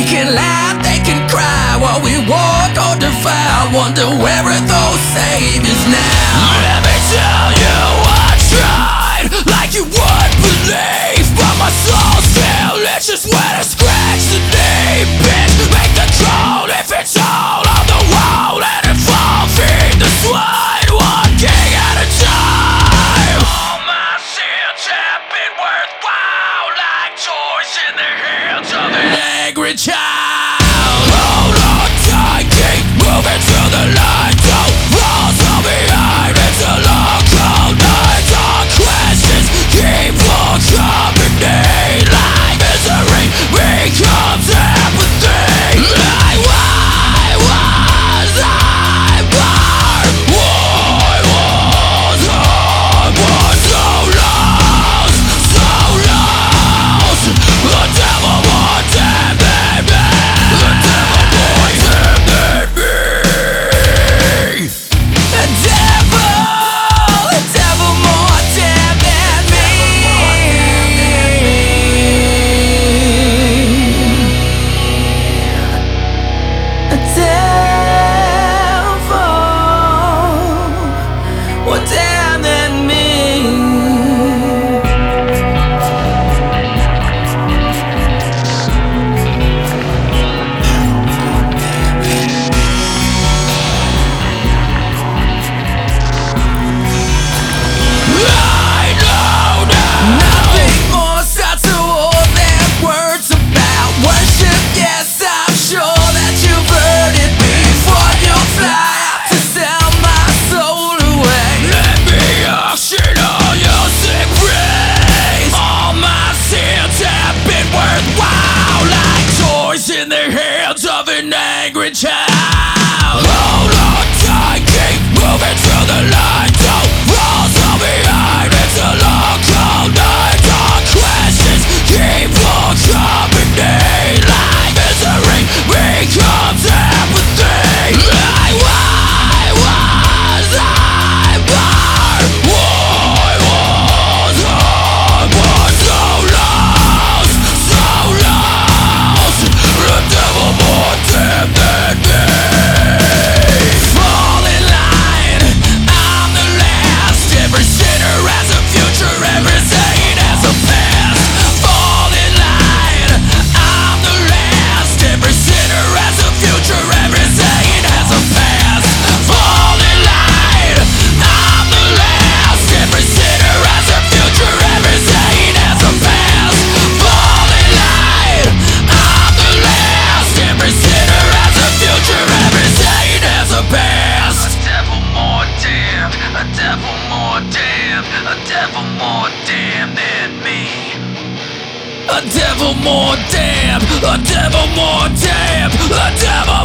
can laugh, they can cry, what we want or defile. Wonder where are those saviors now? Let me tell you, I tried like you would believe, but my soul still itches when I scratch the knee. Bitch, make the call if it's all on the wall. Let it fall, feed the swine, one king at a time. All my sins have been worthwhile, like toys in the hands of an angry child. Hold on tight, keep moving to the light. Don't fall so behind, it's a long cold night. Dark questions keep on coming. Like misery becomes apathy. Like why was I born? Why was I born so lost? So lost. The devil more damned than me. The devil more damned than me. The devil more damned than me. The devil more damned than me. I know now. Nothing more sounds so old than words about worship. Yes, I'm sure that you've heard it before. You'll fly out to sell my soul away. Let me auction all your sick praise. All my sins have been worthwhile, like toys in the hands of an angry child. Hold on tight, keep moving to the light. Don't fall so behind, it's a long cold night. Dark questions keep on coming. Like misery becomes apathy. Like why was I born? Why was I born so lost? So lost. The devil more damned than me. Fall in line, I'm the last. Every sinner has a future, every saint has a past. Fall in line, I'm the last. Every sinner has a future, every saint has a past. Fall in line, I'm the last. Every sinner has a future, every saint has a past. Fall in line, I'm the last. Every sinner has a future, every saint has a past. A devil more damned, a devil more damned, a devil more damned than me. A devil more damned, a devil more damned, a devil